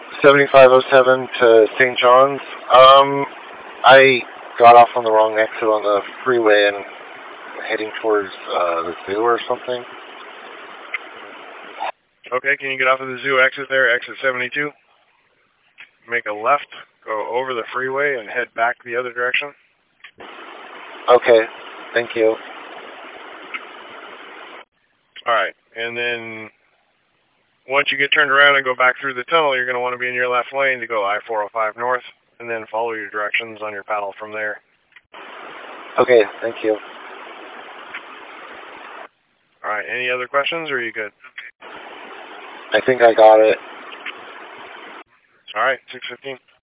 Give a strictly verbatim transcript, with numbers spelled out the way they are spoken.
seventy-five oh seven to Saint John's. Um, I got off on the wrong exit on the freeway and heading towards uh, the zoo or something. Okay, can you get off of the zoo exit there, exit seventy-two? Make a left, go over the freeway, and head back the other direction. Okay, thank you. Alright, and then once you get turned around and go back through the tunnel, you're going to want to be in your left lane to go I four oh five north, and then follow your directions on your paddle from there. Okay, thank you. Alright, any other questions, or are you good? I think I got it. Alright, six fifteen.